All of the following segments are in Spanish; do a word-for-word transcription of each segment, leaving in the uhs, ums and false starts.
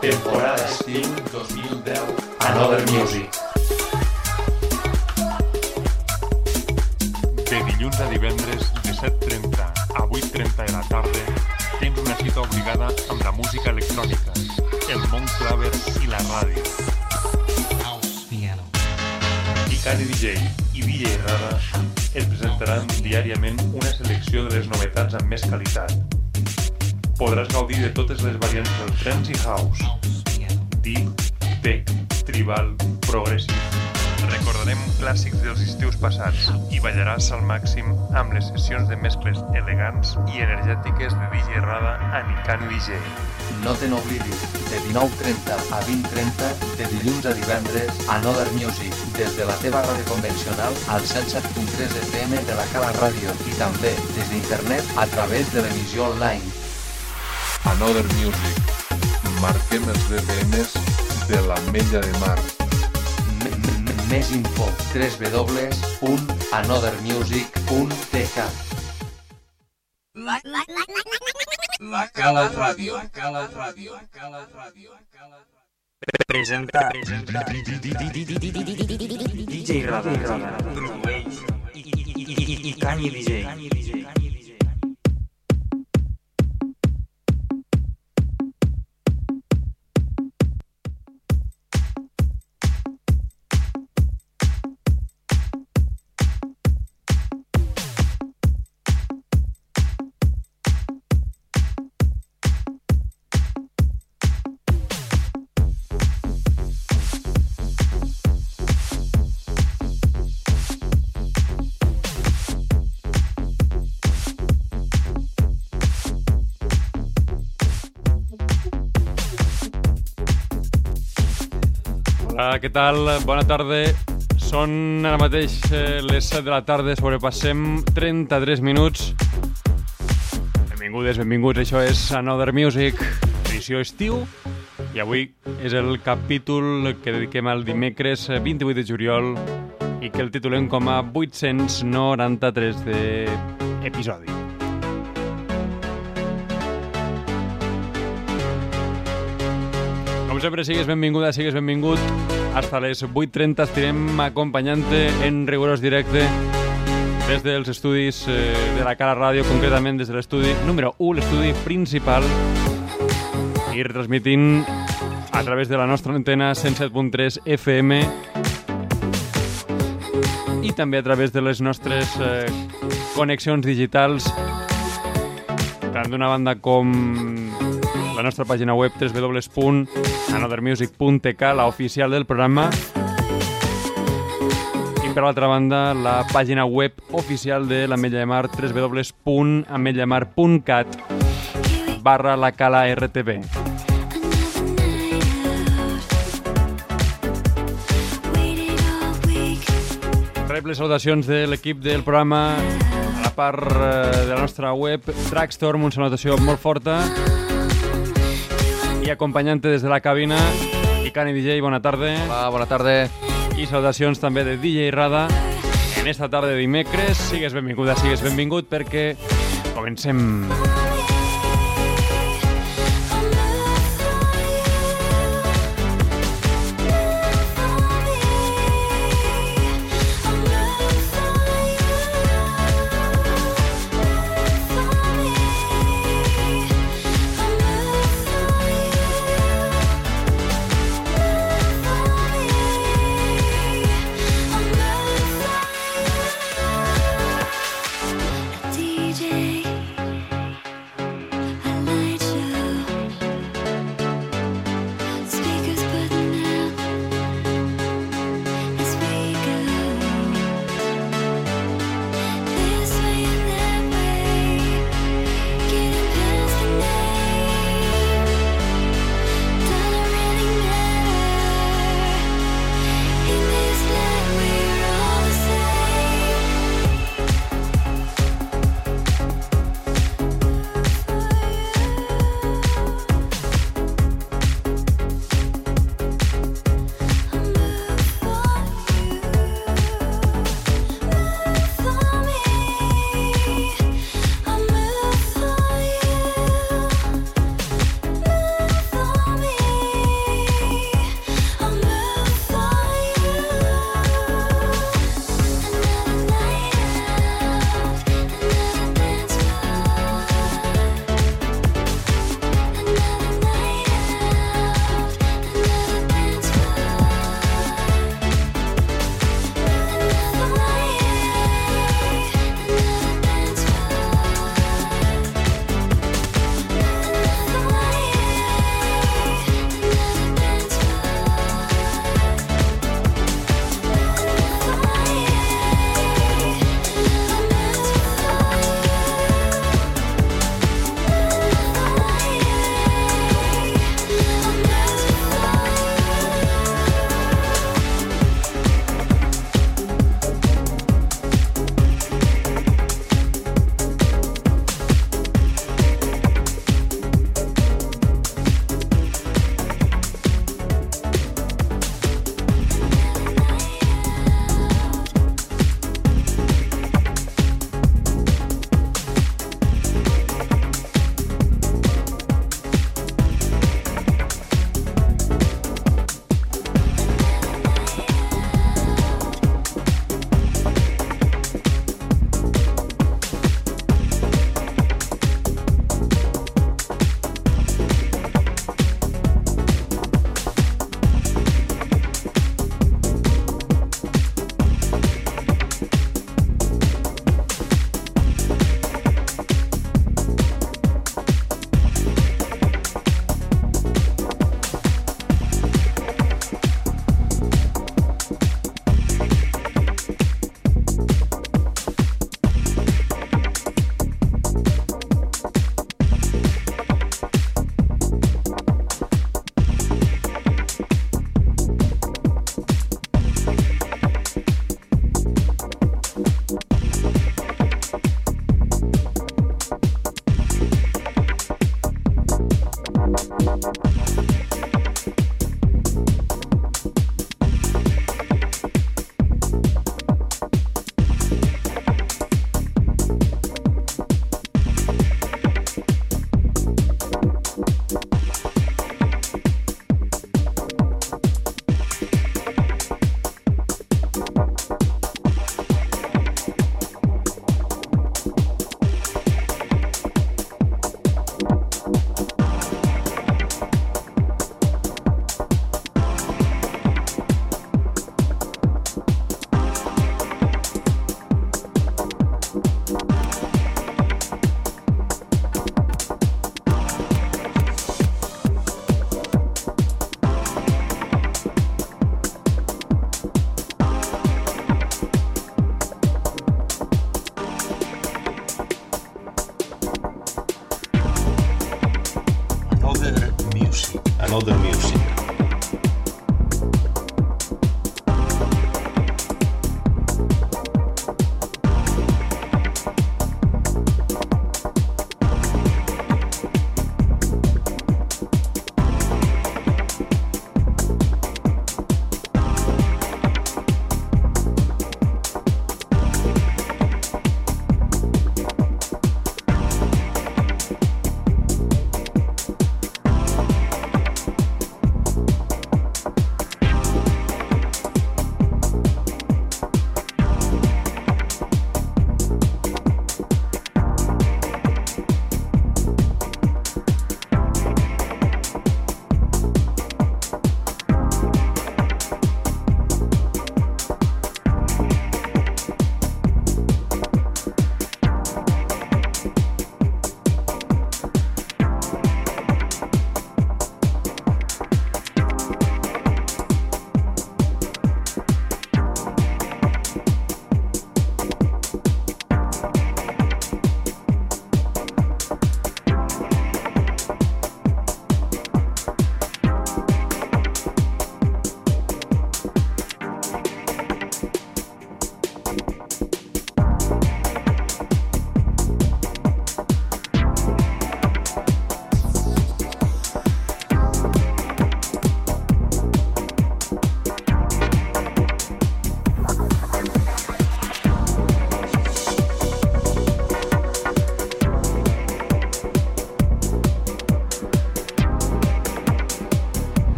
Temporada estiu dos mil deu. Another Music. De dilluns a divendres de set trenta a vuit trenta de la tarda tens una cita obligada amb la música electrònica, el món claver i la ràdio. House piano. Icani D J i D J Rada et presentaran diàriament una selecció de les novetats amb més qualitat. Podràs gaudir de totes les variants del trance i house, deep, tech, tribal, progressive. Recordarem clàssics dels estius passats i ballaràs al màxim amb les sessions de mescles elegants i energètiques de D J Rada a Icani D J. No te n'oblidis, de dinou trenta a vint trenta, de dilluns a divendres, Another Music, des de la teva ràdio convencional al cent set punt tres F M de la Cala Ràdio i també des d'internet a través de l'emissió online. Another Music. Marquem els B P Ms de l'Ametlla de Mar. Més info, w w w punt another music punt t k. La, la, la, la, la, la Cala Ràdio. La Cala Ràdio. La Cala Ràdio. Presenta. Presenta. D J Rada. Icani D J. Hola, què tal? Bona tarda. Són ara mateix eh, les set de la tarda, sobrepassem trenta-tres minuts. Benvingudes, benvinguts, això és Another Music, edició estiu, i avui és el capítol que dediquem al dimecres vint-i-vuit de juliol i que el titulem com a vuit-cents noranta-tres d'episodi. Com sempre, sigues benvinguda, sigues benvingut. Hasta les vuit trenta estirem acompanyant-te en rigorós directe des dels estudis eh, de la Cala Ràdio, concretament des de l'estudi número u, l'estudi principal, i retransmitint a través de la nostra antena cent set punt tres F M i també a través de les nostres eh, connexions digitals, tant d'una banda com la nostra pàgina web w w w punt another music punt t k, la oficial del programa, i per l'altra banda la pàgina web oficial de l'Ametlla de Mar, w w w punt ametlla de mar punt cat barra la Cala R T V. Rep les salutacions de l'equip del programa a la part de la nostra web Trackstorm, una salutació molt forta, i acompanyant-te des de la cabina, Icani D J, bona tarda. Hola, bona tarda. I salutacions també de D J Rada en esta tarda de dimecres. Sigues benvinguda, sigues benvingut, perquè comencem. Another music.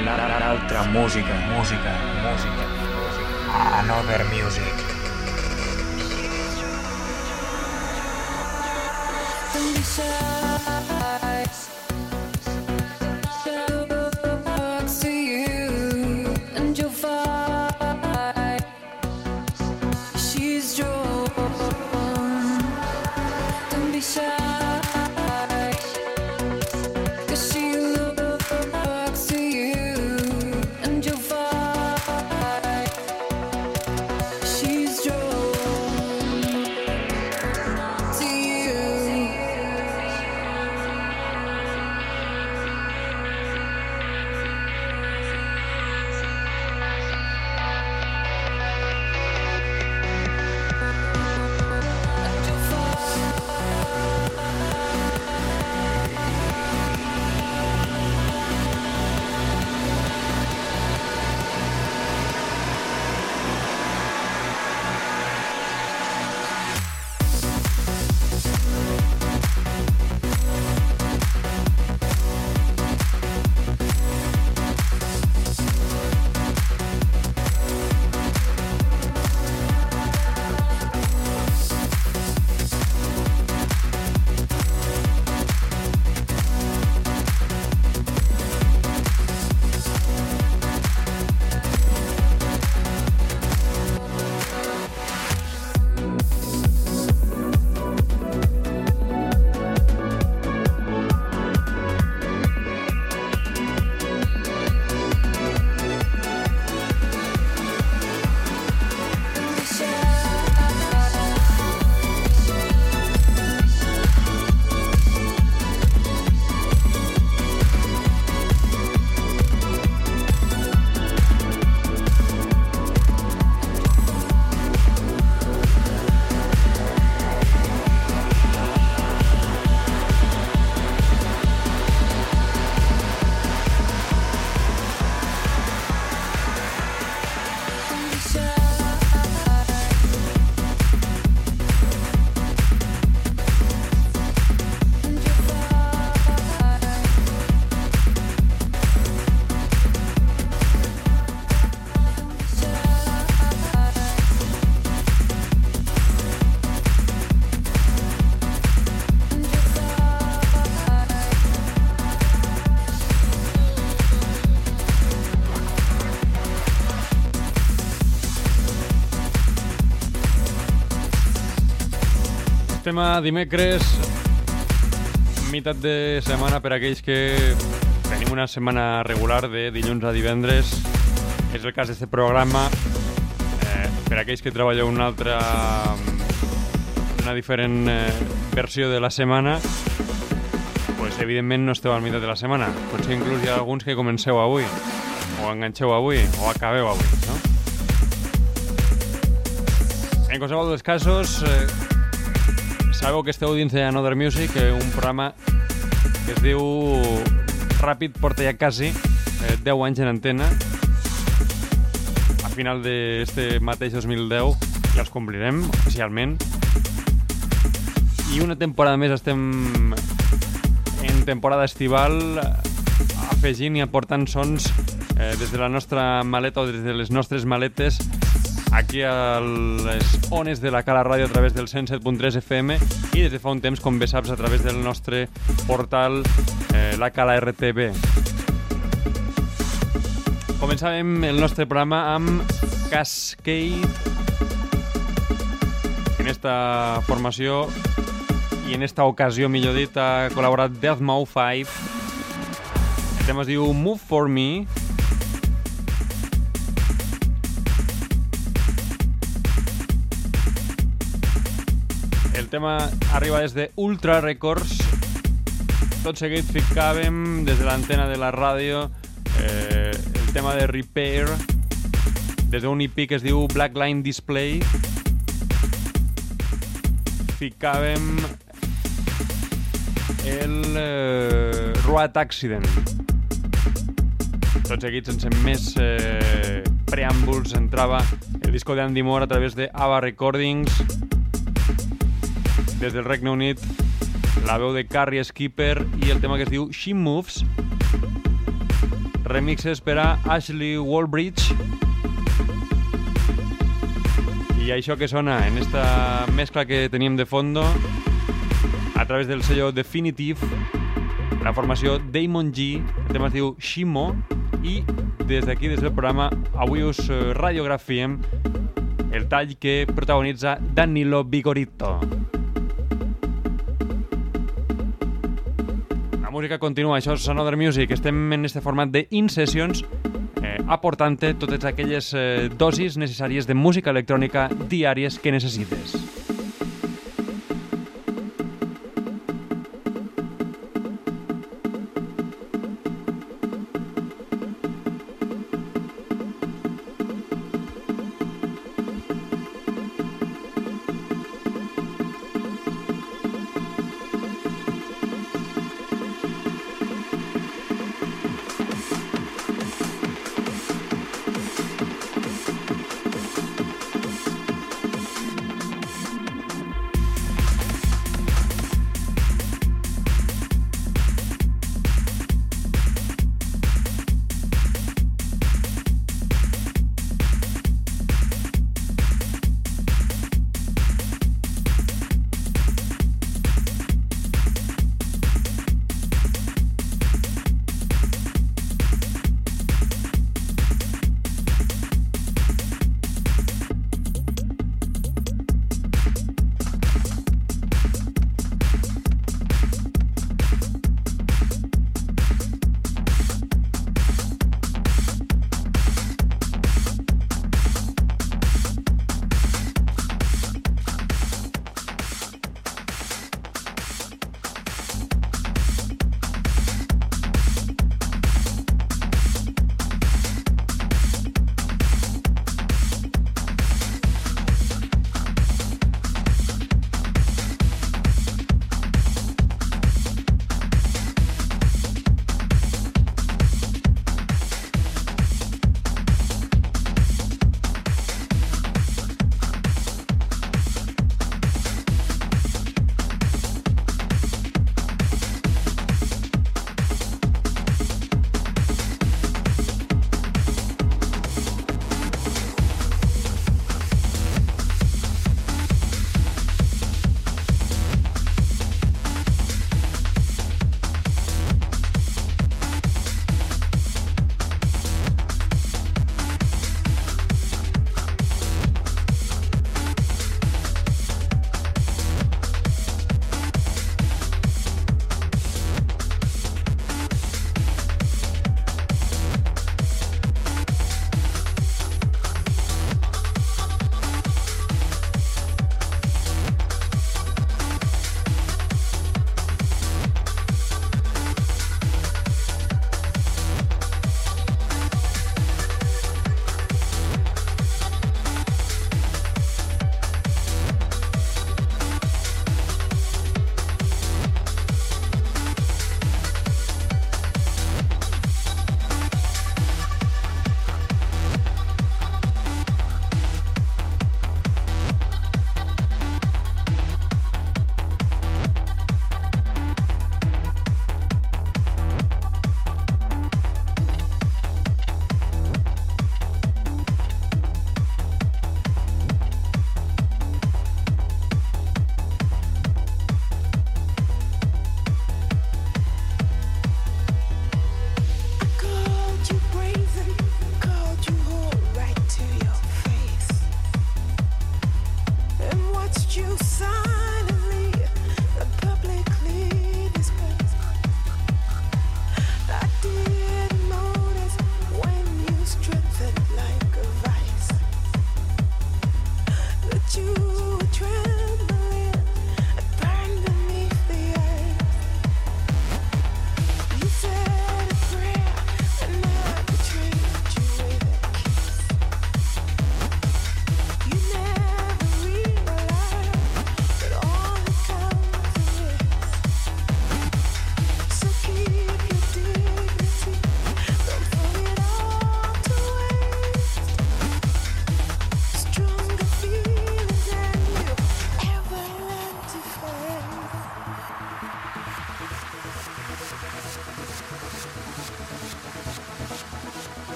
l'altra música, música, música, Another Music. Don't be shy. Talks to you and you'll find she's drawn. Don't be shy, 'cause she looks to you and you'll find she's drawn to you. Estem a dimecres, meitat de setmana per aquells que tenim una setmana regular de dilluns a divendres. És el cas d'aquest programa. Eh, per aquells que treballeu una altra, una diferent eh, versió de la setmana, pues, evidentment no esteu al meitat de la setmana. Potser inclús hi ha alguns que comenceu avui, o enganxeu avui, o acabeu avui, no? En qualsevol dels casos, eh, sabeu que esteu dins de Another Music, un programa que es diu Ràpid, porta ja quasi eh, deu anys en antena. A final d'este mateix dos mil deu ja els complirem oficialment. I una temporada més estem en temporada estival, afegint i aportant sons eh, des de la nostra maleta o des de les nostres maletes aquí a les ones de la Cala Ràdio a través del cent set punt tres F M i des de fa un temps, com bé saps, a través del nostre portal eh, la Cala R T V. Començàvem el nostre programa amb Cascade. En esta formació i en esta ocasió, millor dit, ha col·laborat Deathmouse cinc. El tema es diu Move For Me. El tema arriba des de Ultra Records. Tot seguit ficàvem des de l'antena de la ràdio eh, el tema de Repair des d'un E P que es diu Black Line Display. Ficàvem el eh, Road Accident. Tot seguit, sense més eh, preàmbuls, entrava el disco d'Andy Moore a través de Ava Recordings. Des del Regne Unit, la veu de Carrie Skipper i el tema que es diu She Moves. remixes per a Ashley Wallbridge. I això que sona en esta mezcla que teníem de fondo a través del sello Definitive, la formació Damon G, el tema es diu Shimo, i des d'aquí, des del programa, avui us radiografiem el tall que protagonitza Danilo Vigorito. La música continua, això és Another Music, estem en este format d'in-sessions, eh, aportant-te totes aquelles eh, dosis necessàries de música electrònica diàries que necessites.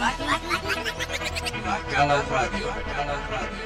La Cala Radio, La Cala Radio.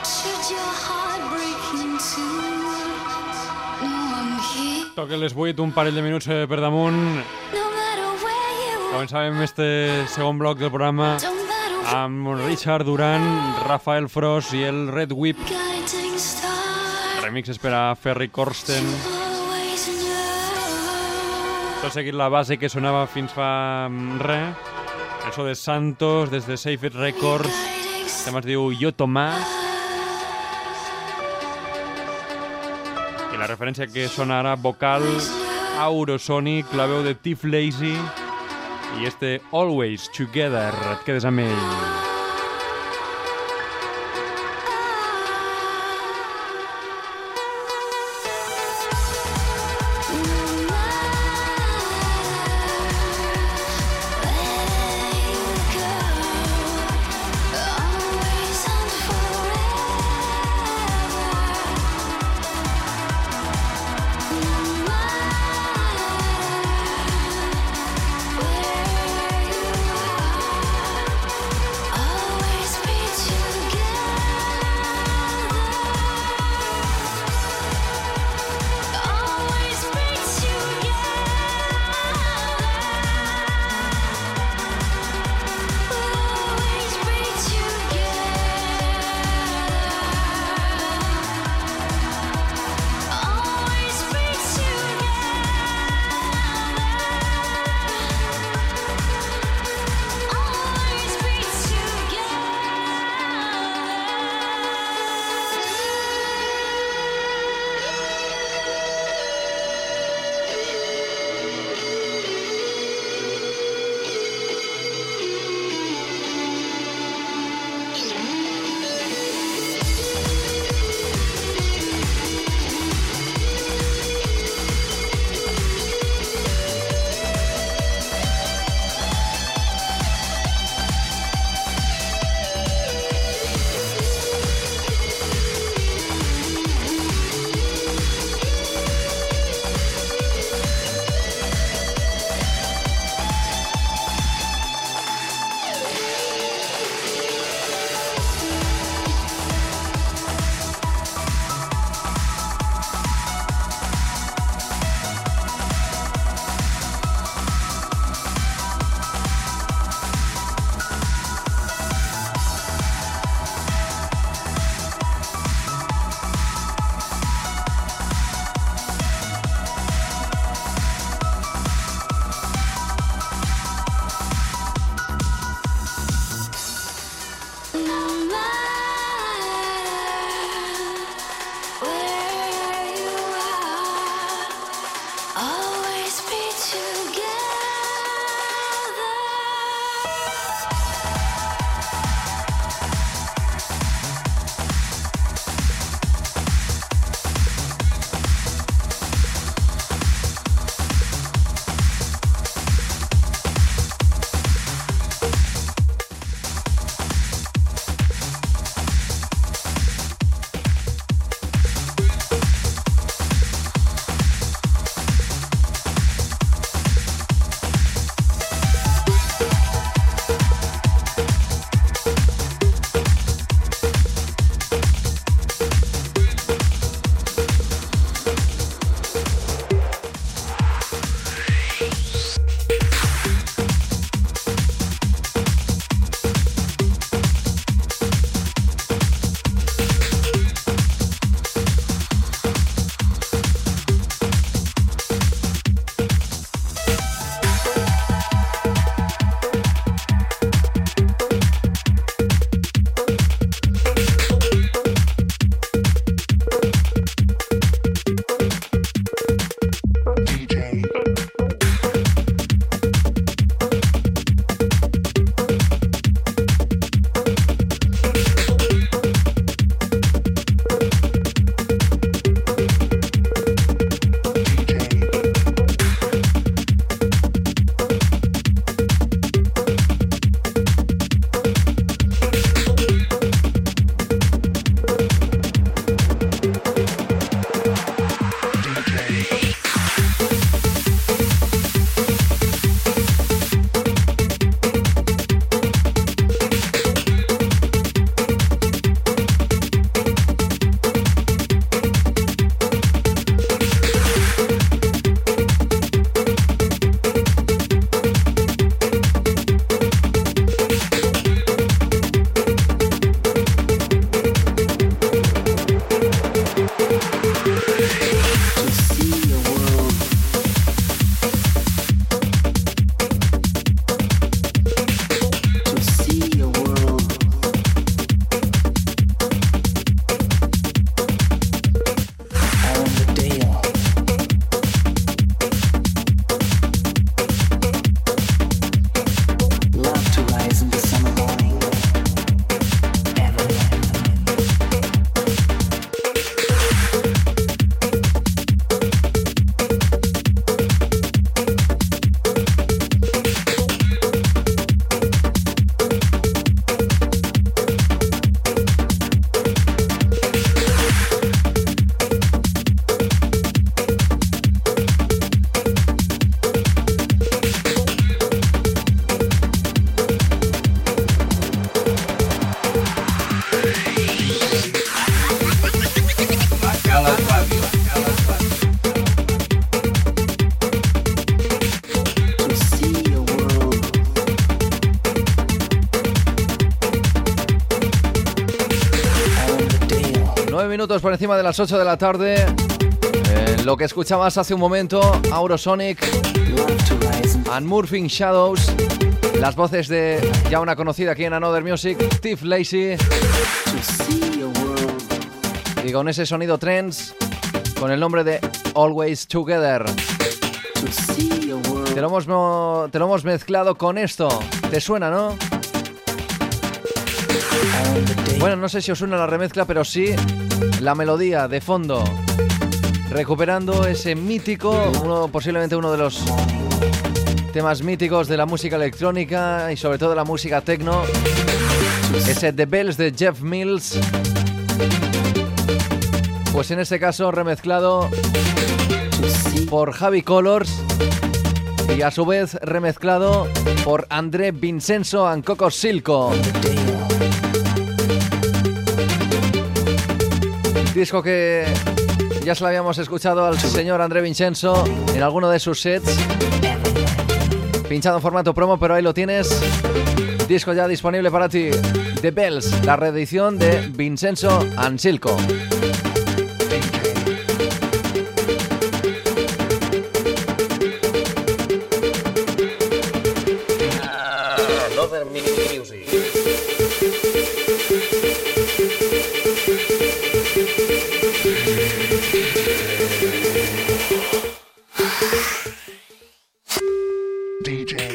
Should your heart break in two? No, I'm here. Toca les vuit, un parell de minuts eh, per damunt. No matter where you are. Començàvem este segon bloc del programa Don't matter amb Richard Duran, Rafael Frost i el Red Whip. guiding star. Remixes per a Ferry Corsten. Always know. Tot seguit la base que sonava fins fa mm, res. El so de Santos des de Safed Records. Guiding El tema es diu Yo Tomás. I la referència que sona ara, vocal Aurosonic, la veu de Tiff Lazy i este Always Together. Et quedes amb ell. Always Nueve minutos por encima de las ocho de la tarde. Eh, lo que escuchabas hace un momento, Aurosonic and Morphing Shadows. Las voces de ya una conocida aquí en Another Music, Steve Lacy. Y con ese sonido trance, con el nombre de Always Together. Te lo hemos, te lo hemos mezclado con esto. ¿Te suena, no? Bueno, no sé si os suena la remezcla, pero sí la melodía de fondo. Recuperando ese mítico, uno, posiblemente uno de los temas míticos de la música electrónica y sobre todo de la música techno. Ese The Bells de Jeff Mills. Pues en este caso remezclado por Javi Colors y a su vez remezclado por André Vincenzo and Coco Silco. Disco que ya se lo habíamos escuchado al señor André Vincenzo en alguno de sus sets, pinchado en formato promo, pero ahí lo tienes. Disco ya disponible para ti. The Bells, la reedición de Vincenzo and Silco. Another Music. D J.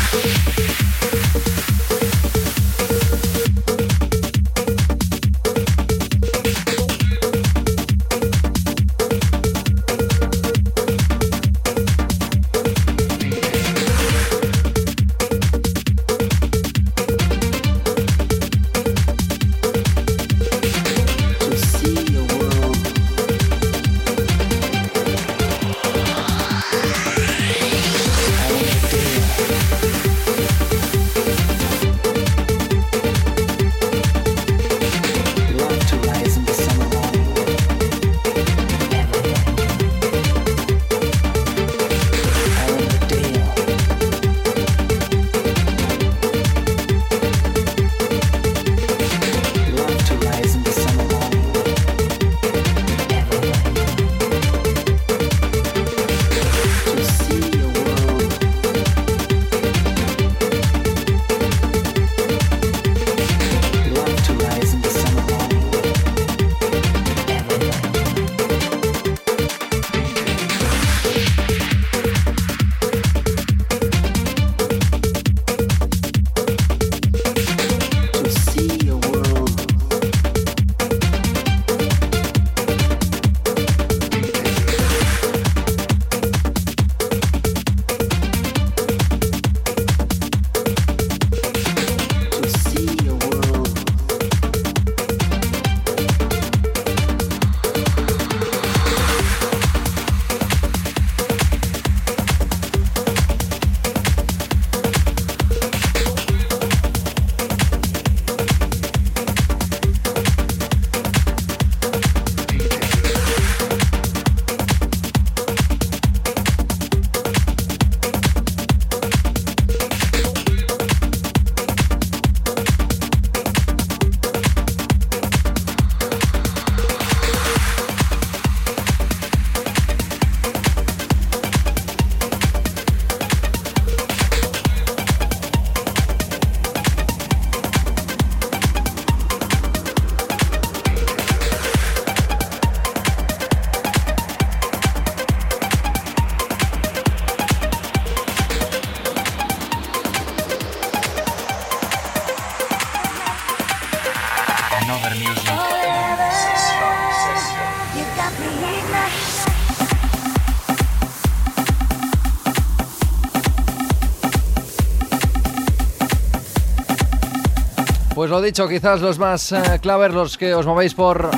Pues lo dicho, quizás los más eh, clavers, los que os movéis por,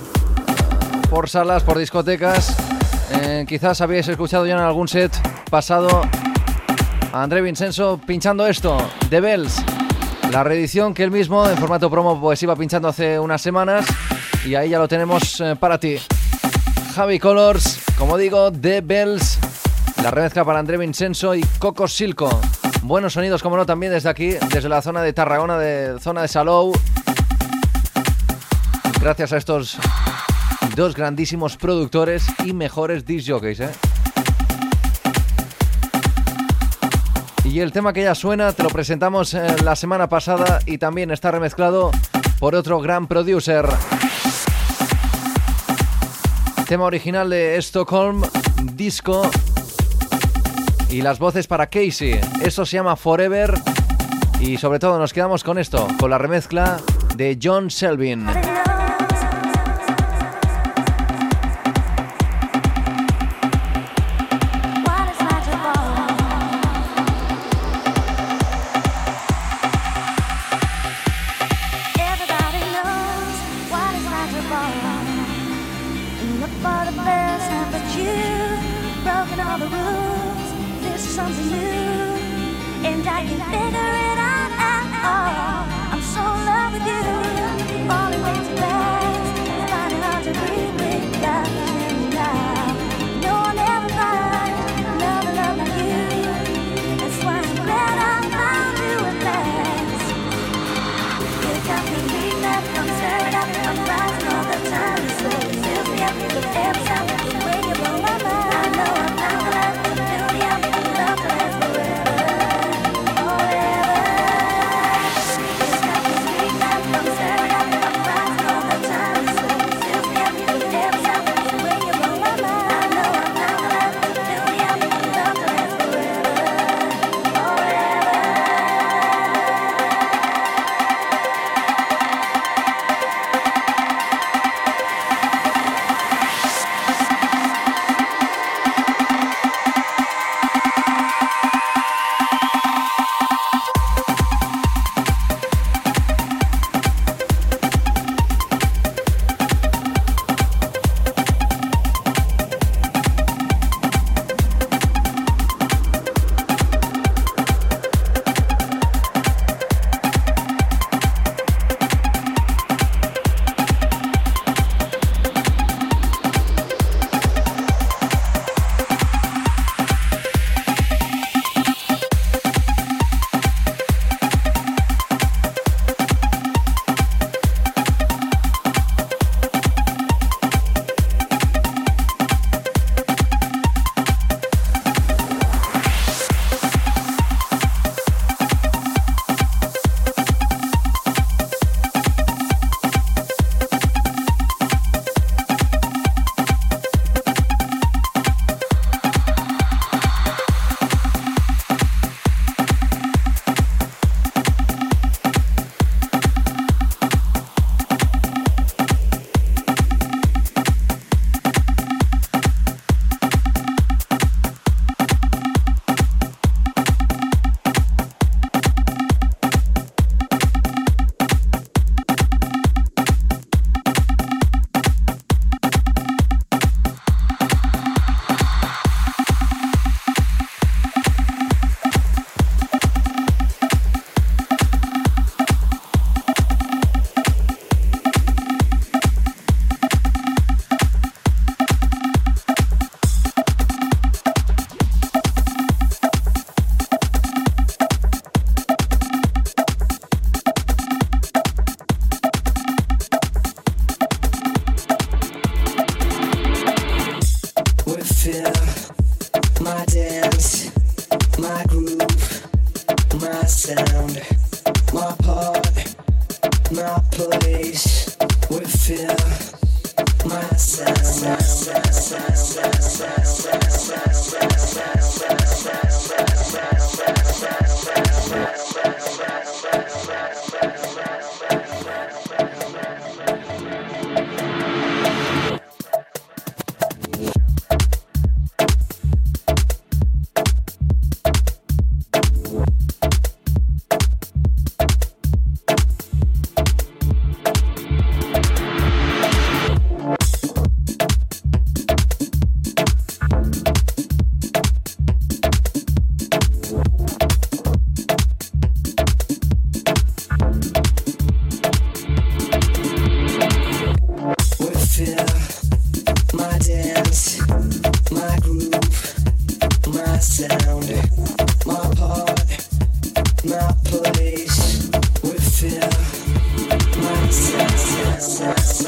por salas, por discotecas, eh, quizás habéis escuchado ya en algún set pasado a André Vincenzo pinchando esto, The Bells, la reedición que él mismo en formato promo pues iba pinchando hace unas semanas, y ahí ya lo tenemos eh, para ti. Javi Colors, como digo, The Bells, la remezcla para André Vincenzo y Coco Silco. Buenos sonidos, como no, también desde aquí, desde la zona de Tarragona, de zona de Salou. gracias a estos dos grandísimos productores y mejores disc jockeys, ¿eh? Y el tema que ya suena te lo presentamos eh, la semana pasada y también está remezclado por otro gran producer. Tema original de Stockholm Disco y las voces para Casey. Esto se llama Forever y sobre todo nos quedamos con esto, con la remezcla de John Selvin.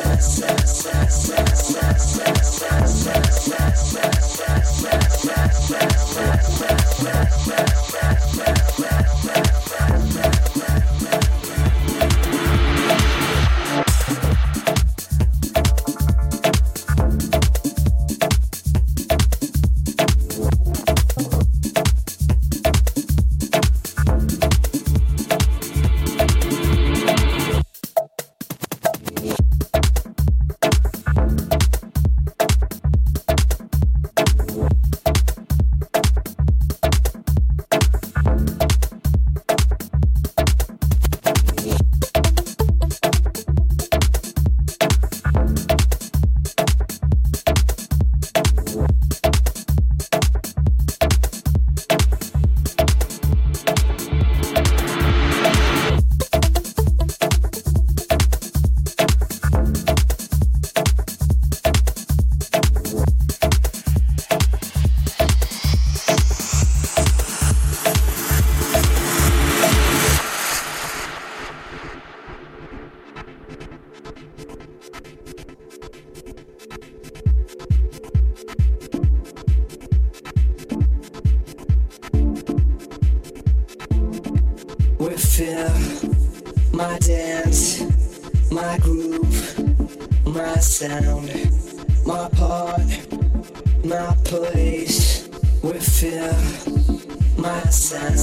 feel my dance, my groove, my sound, my part, my place. We feel my sound.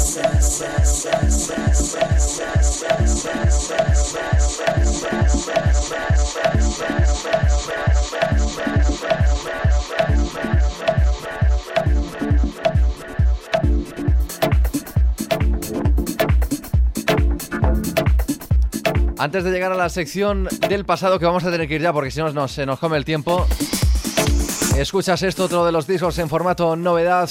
Antes de llegar a la sección del pasado, que vamos a tener que ir ya porque si no nos, se nos come el tiempo, escuchas esto, otro de los discos en formato novedad.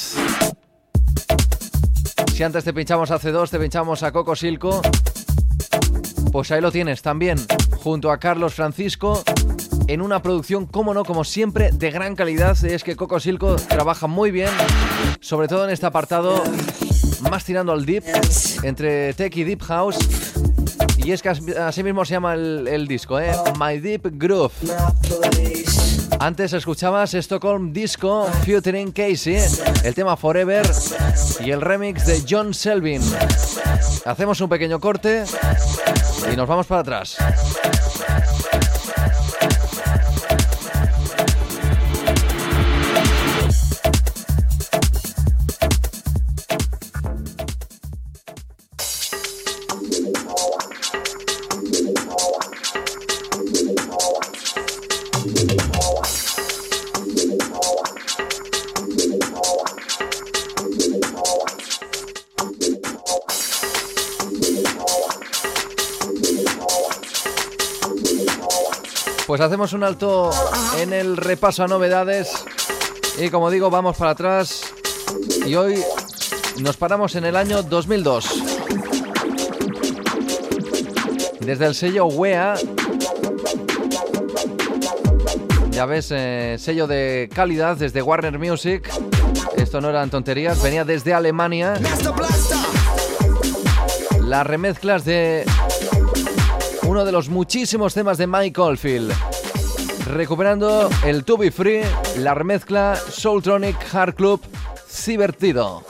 Si antes te pinchamos a C dos, te pinchamos a Coco Silco, pues ahí lo tienes también, junto a Carlos Francisco, en una producción, como no, como siempre, de gran calidad. Es que Coco Silco trabaja muy bien, sobre todo en este apartado, más tirando al deep, entre tech y deep house. Y es que así mismo se llama el, el disco, ¿eh? My Deep Groove. Antes escuchabas Stockholm Disco featuring Casey, el tema Forever y el remix de John Selvin. Hacemos un pequeño corte y nos vamos para atrás. Pues hacemos un alto en el repaso a novedades y, como digo, vamos para atrás y hoy nos paramos en el año dos mil dos. Desde el sello W E A, ya ves, eh, sello de calidad desde Warner Music. Esto no eran tonterías, venía desde Alemania. Las remezclas de uno de los muchísimos temas de Mike Oldfield, recuperando el To Be Free, la remezcla Soultronic Hard Club Cibertido.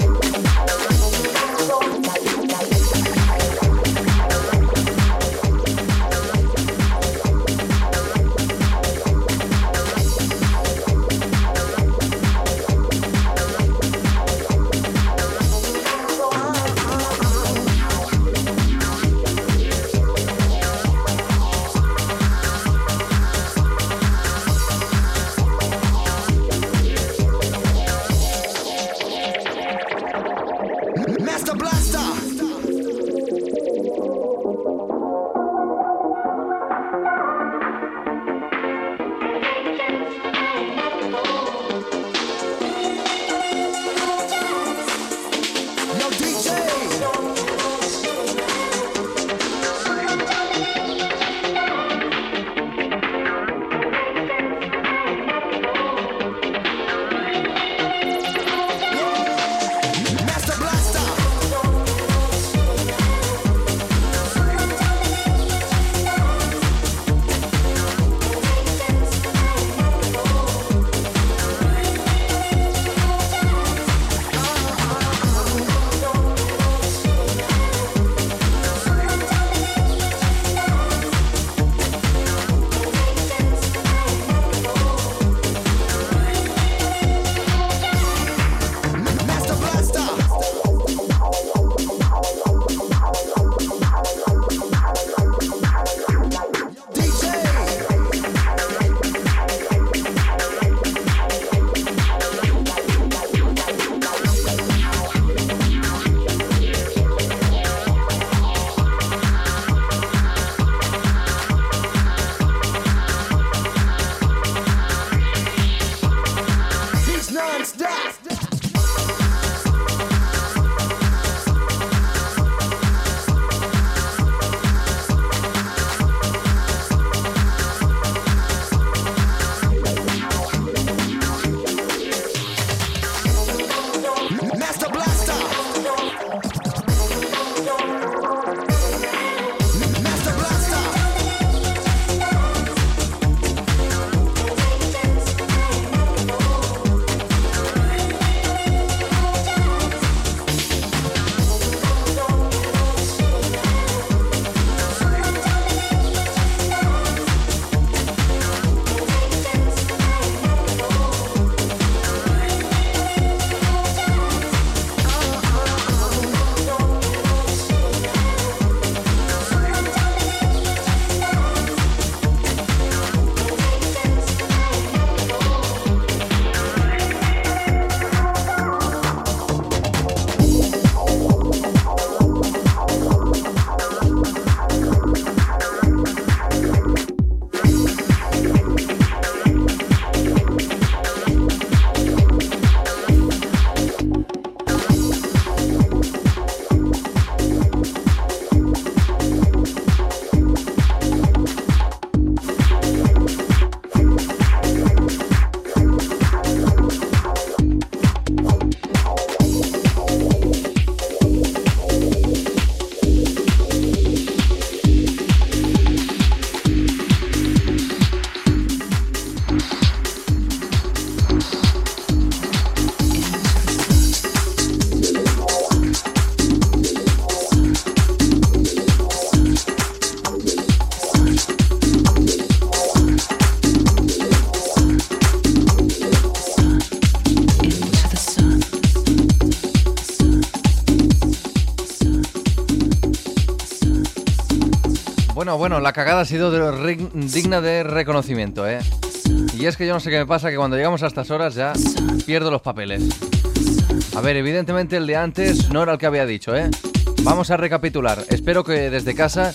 Bueno, bueno, la cagada ha sido de rig- digna de reconocimiento, ¿eh? Y es que yo no sé qué me pasa, que cuando llegamos a estas horas ya pierdo los papeles. A ver, evidentemente el de antes no era el que había dicho, ¿eh? Vamos a recapitular. Espero que desde casa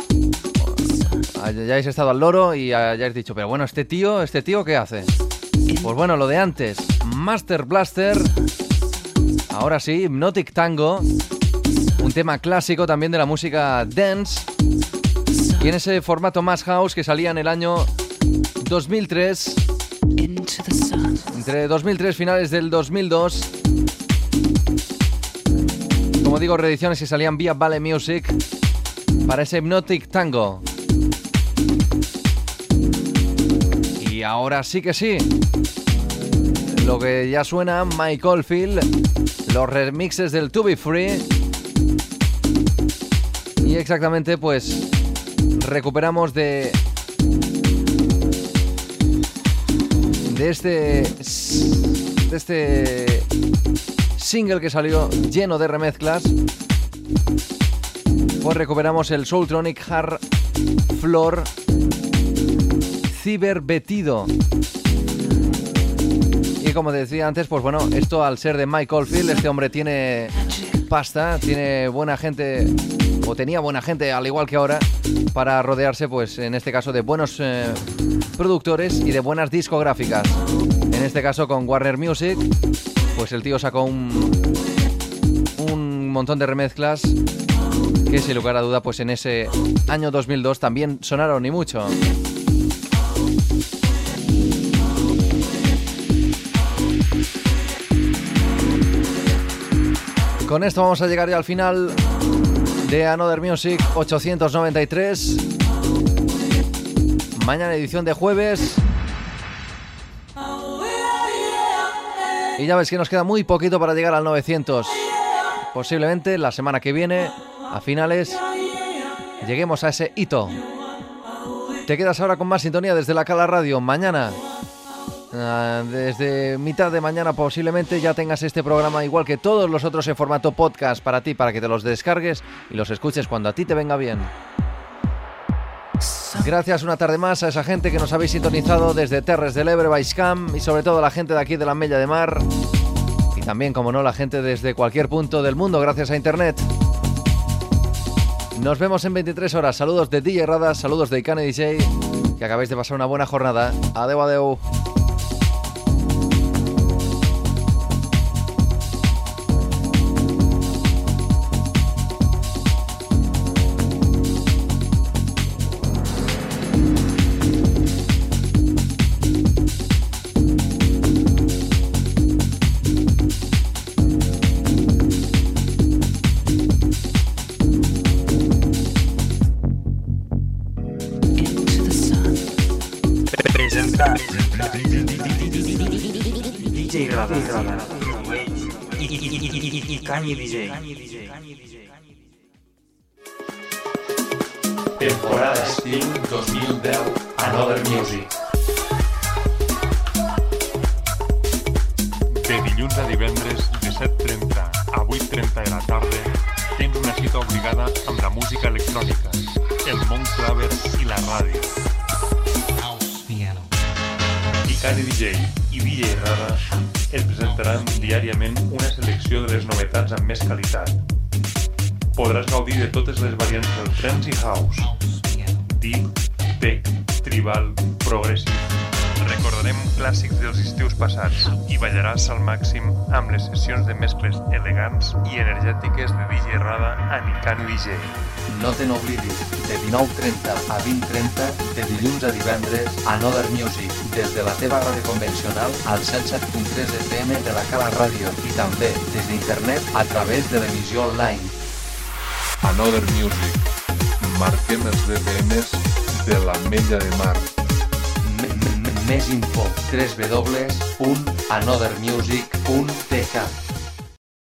hayáis estado al loro y hayáis dicho, pero bueno, este tío, ¿este tío qué hace? Pues bueno, lo de antes, Master Blaster. Ahora sí, Hypnotic Tango. Un tema clásico también de la música dance. Y en ese formato más house que salía en el año dos mil tres. Entre dos mil tres, finales del dos mil dos. Como digo, reediciones que salían vía Vale Music para ese Hypnotic Tango. Y ahora sí que sí. Lo que ya suena, Mike Oldfield, los remixes del To Be Free. Y exactamente, pues, recuperamos de... De este... De este... single que salió lleno de remezclas. Pues recuperamos el Soultronic Hard Floor Ciberbetido. Y como decía antes, pues bueno, esto al ser de Mike Oldfield, este hombre tiene pasta, tiene buena gente, o tenía buena gente, al igual que ahora, para rodearse, pues en este caso, de buenos eh, productores y de buenas discográficas. En este caso con Warner Music, pues el tío sacó un, un montón de remezclas que, sin lugar a duda, pues en ese año dos mil dos también sonaron y mucho. Con esto vamos a llegar ya al final de Another Music ochocientos noventa y tres. Mañana edición de jueves. Y ya ves que nos queda muy poquito para llegar al novecientos. Posiblemente la semana que viene, a finales, lleguemos a ese hito. Te quedas ahora con más sintonía desde la Cala Radio. Mañana, Uh, desde mitad de mañana posiblemente ya tengas este programa, igual que todos los otros, en formato podcast para ti, para que te los descargues y los escuches cuando a ti te venga bien. Gracias una tarde más a esa gente que nos habéis sintonizado desde Terres del Ebre, Baixcamp, y sobre todo a la gente de aquí de la Mella de Mar, y también, como no, la gente desde cualquier punto del mundo gracias a internet. Nos vemos en veintitrés horas. Saludos de D J Radas, saludos de Icane D J, que acabéis de pasar una buena jornada. Adeu, adeu. D J Radas y Kanye D J. Temporada estiu dos mil deu, Another Music. De dilluns a divendres, de set trenta a vuit trenta de la tarda, tens una cita obligada amb la música electrònica, el món claver i la ràdio. Icane D J i D J Rada et presentaran diàriament una selecció de les novetats amb més qualitat. Podràs gaudir de totes les variants del trance i house, deep, tech, tribal, progressive. Recordarem clàssics dels estius passats i ballaràs al màxim amb les sessions de mescles elegants i energètiques de D J Rada a Icane D J. No te n'oblidis, de dinou trenta a vint trenta, de dilluns a divendres, Another Music, des de la teva ràdio convencional al cent set punt tres F M de la Cala Ràdio i també des d'internet a través de l'emissió online. Another Music. Marquem els D B Ms de la Mella de Mar. Més info, w w w punt another music punt t k.